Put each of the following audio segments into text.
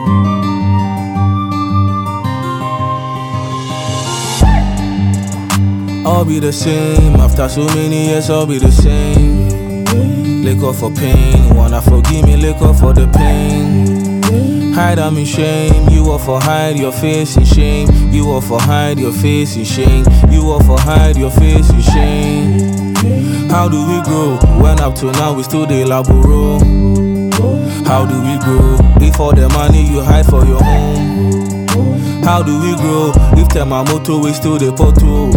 I'll be the same, after so many years I'll be the same. Liquor for pain, wanna forgive me, liquor for the pain. Hide I'm in shame, you all for hide your face in shame. You all for hide your face in shame. You all for hide your face in shame. How do we grow? When up to now we still dey laboro. How do we grow? If all the money you hide for your home. How do we grow? If Temamoto we still dey poto.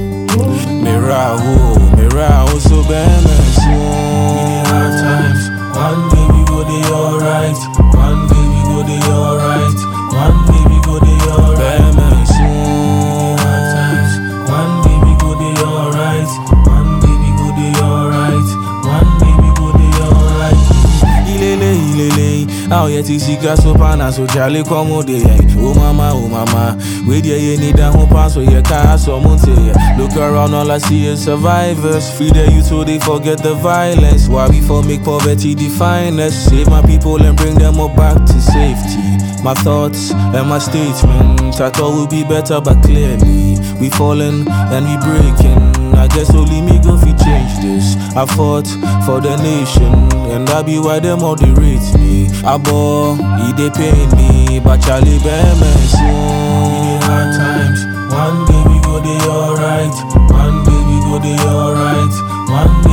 Miraho, so bad man, hard times. One day we go dey alright. One day we go dey alright. One day we go dey alright. Bad man, hard times. One day we go dey alright. One day we go dey alright. One day we go dey alright. Ilele, how yet is sika so pana so jale komo de. Oh mama, we there you need a home pass so you can't so monte. Look around, all I see is survivors. Free the youth so they forget the violence. Why we for make poverty define us? Save my people and bring them all back to safety. My thoughts and my statements, I thought would be better, but clearly we falling and we breaking. I guess only me go fi change this. I fought for the nation, and that be why them all they rate me. I bore, they pain me, but Charlie bear me soon. Hard times, one day we go dey alright. One day we go dey alright. One day